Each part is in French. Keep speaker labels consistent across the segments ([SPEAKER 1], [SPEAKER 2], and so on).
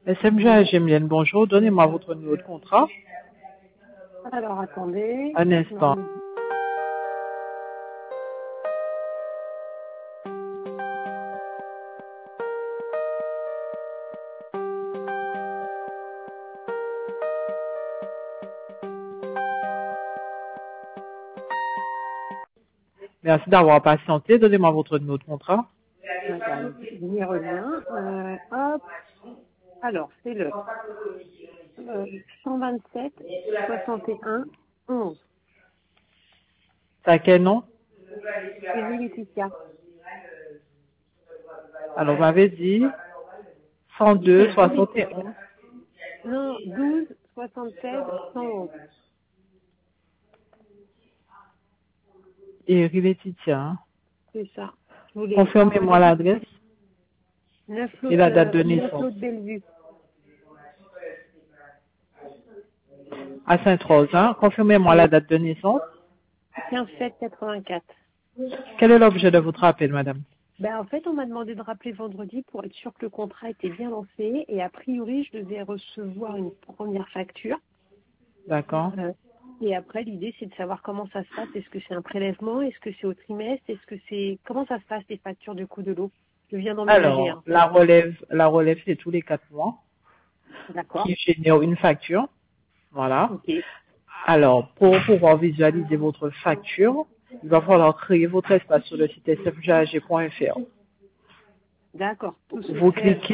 [SPEAKER 1] SMG Gemlienne, bonjour. Donnez-moi votre numéro de contrat.
[SPEAKER 2] Alors, attendez.
[SPEAKER 1] Un instant. Merci d'avoir patienté. Donnez-moi votre numéro de contrat.
[SPEAKER 2] Madame, je m'y reviens. Hop. Alors, c'est le 127 61 11.
[SPEAKER 1] C'est à quel nom?
[SPEAKER 2] C'est vous, Laetitia.
[SPEAKER 1] Alors, vous m'avez dit 102 71.
[SPEAKER 2] Non, 12 76 111.
[SPEAKER 1] Et Laetitia. Hein.
[SPEAKER 2] C'est ça.
[SPEAKER 1] Confirmez-moi l'adresse
[SPEAKER 2] 9
[SPEAKER 1] et la date de naissance.
[SPEAKER 2] Claude Bellevue.
[SPEAKER 1] À Sainte-Rose. Hein. Confirmez-moi la date de naissance.
[SPEAKER 2] 15 7 84.
[SPEAKER 1] Quel est l'objet de votre appel, madame?
[SPEAKER 2] En fait, on m'a demandé de rappeler vendredi pour être sûr que le contrat était bien lancé. Et a priori, je devais recevoir une première facture.
[SPEAKER 1] D'accord.
[SPEAKER 2] Et après, l'idée, c'est de savoir comment ça se passe. Est-ce que c'est un prélèvement? Est-ce que c'est au trimestre? Est-ce que c'est... Comment ça se passe, les factures de coût de l'eau? Je viens d'emménager.
[SPEAKER 1] Alors, la relève, c'est tous les 4 mois.
[SPEAKER 2] D'accord.
[SPEAKER 1] Qui génère une facture. Voilà.
[SPEAKER 2] Ok.
[SPEAKER 1] Alors, pour pouvoir visualiser votre facture, il va falloir créer votre espace sur le site smgag.fr.
[SPEAKER 2] D'accord.
[SPEAKER 1] Vous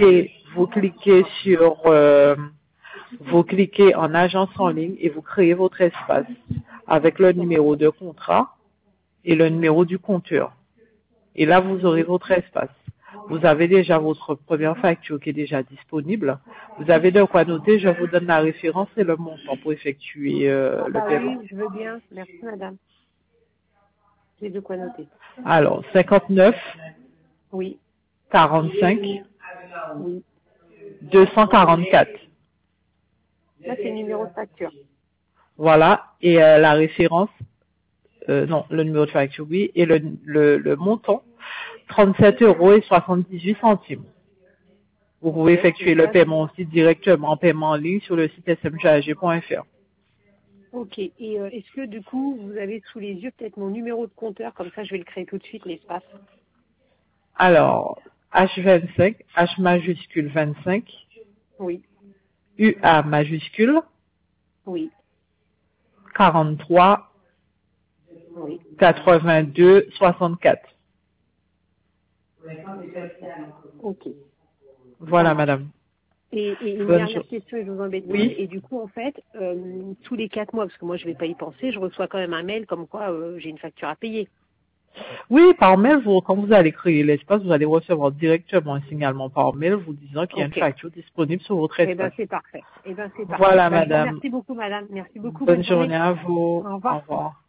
[SPEAKER 1] cliquez en agence en ligne et vous créez votre espace avec le numéro de contrat et le numéro du compteur. Et là, vous aurez votre espace. Vous avez déjà votre première facture qui est déjà disponible. Vous avez de quoi noter. Je vous donne la référence et le montant pour effectuer le paiement.
[SPEAKER 2] Oui, je veux bien. Merci, madame. J'ai de quoi noter.
[SPEAKER 1] Alors, 59
[SPEAKER 2] Oui.
[SPEAKER 1] 45
[SPEAKER 2] Oui.
[SPEAKER 1] 244.
[SPEAKER 2] Là, c'est le numéro de facture.
[SPEAKER 1] Voilà. Et la référence, non, le numéro de facture, oui. Et le montant, 37,78 €. Vous pouvez effectuer le paiement aussi directement en paiement en ligne sur le site smgag.fr.
[SPEAKER 2] Ok. Et est-ce que du coup, vous avez sous les yeux peut-être mon numéro de compteur? Comme ça, je vais le créer tout de suite, l'espace.
[SPEAKER 1] Alors, H25, H majuscule 25,
[SPEAKER 2] Oui.
[SPEAKER 1] UA majuscule,
[SPEAKER 2] Oui.
[SPEAKER 1] 43,
[SPEAKER 2] Oui.
[SPEAKER 1] 82, 64.
[SPEAKER 2] Ok.
[SPEAKER 1] Voilà, madame.
[SPEAKER 2] Et une
[SPEAKER 1] Bonne
[SPEAKER 2] dernière
[SPEAKER 1] chose.
[SPEAKER 2] question, et je vous embête pas.
[SPEAKER 1] Oui.
[SPEAKER 2] Et du coup, en fait, tous les 4 mois, parce que moi, je vais pas y penser, je reçois quand même un mail comme quoi j'ai une facture à payer.
[SPEAKER 1] Oui, par mail, quand vous allez créer l'espace, vous allez recevoir directement un signalement par mail vous disant qu'il y a une
[SPEAKER 2] Ok.
[SPEAKER 1] facture disponible sur votre
[SPEAKER 2] Eh ben,
[SPEAKER 1] espace.
[SPEAKER 2] c'est parfait. Eh ben, c'est parfait.
[SPEAKER 1] Voilà,
[SPEAKER 2] Je vous
[SPEAKER 1] madame.
[SPEAKER 2] remercie beaucoup, madame. Merci beaucoup.
[SPEAKER 1] Bonne
[SPEAKER 2] Bonne journée.
[SPEAKER 1] journée à vous.
[SPEAKER 2] Au
[SPEAKER 1] Au
[SPEAKER 2] revoir.
[SPEAKER 1] revoir.